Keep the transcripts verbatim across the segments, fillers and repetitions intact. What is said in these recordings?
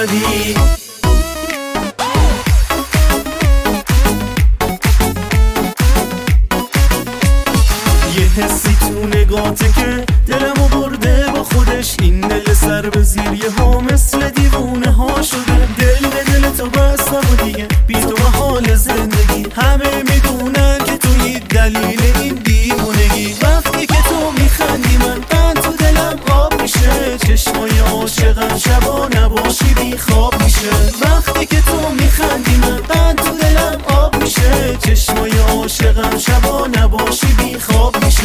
زدی. یه حسی تو نگاته که دلمو برده با خودش، این دل سر به زیر یه ها مثل دیوونه ها شده. دل به دل تو بستم و دیگه بی تو محال زندگی. همه میدونن که توی دلیل این دیوونگی. وقتی که تو میخندی من قند تو دلم آب میشه. چشمای عاشقم شبا نباشی بی خواب میشه. وقتی که تو میخندی من قند تو دلم آب میشه. چشمای عاشقم شبا نباشی بی خواب میشه.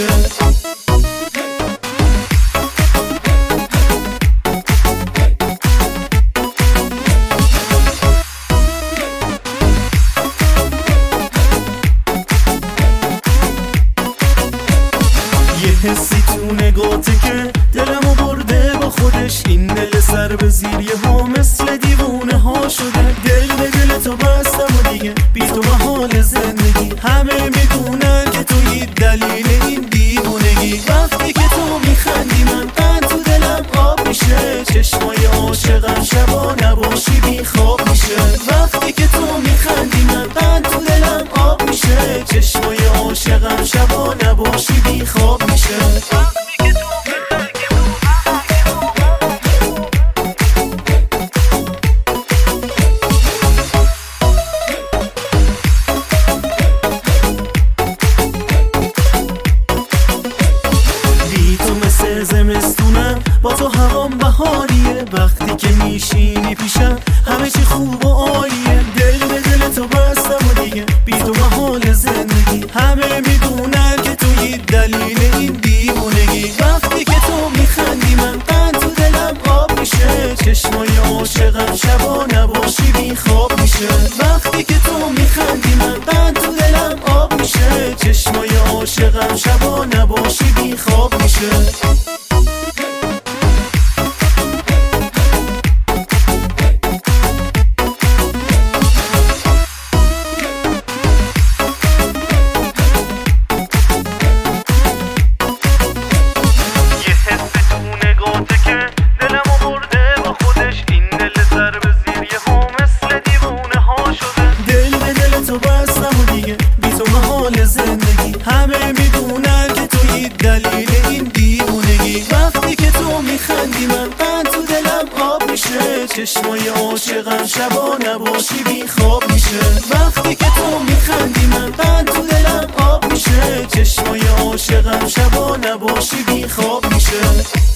یه حسی تو نگاته که دلمو برده با خودش، این دل سر به زیر یه ها مثل دیوونه ها شده. دل به دل تو بستم و دیگه بی تو محال زندگی. همه میدونن که توی دلیل این دیوونگی. وقتی که تو میخندی من قند تو دلم آب میشه. چشمای عاشقم شبا نباشی بی خواب میشه. وقتی که تو میخندی من قند تو دلم آب میشه. چشمای عاشقم شبا نباشی بی خواب میشه. زمستونم با تو هوام بهاریه. وقتی که میشینی پیشم همه چی خوب و عالیه. دل به دل تو بستم و دیگه بی تو محال زندگی. همه میدونن که توی دلیل این دیوونگی. وقتی که تو میخندی من قند تو دلم آب میشه. چشمای عاشقم شبا نباشی بی خواب میشه. وقتی که تو میخندی من قند تو دلم آب میشه. چشمای عاشقم شبا نباشی بی خواب میشه. زندگی همه میدونن که توی دلیل این دیوونگی. وقتی که تو میخندی من قند تو دلم آب میشه. چشمای عاشقم شبا نباشی بی خواب میشه. وقتی که تو میخندی من قند تو دلم آب میشه. چشمای عاشقم شبا نباشی بی خواب میشه.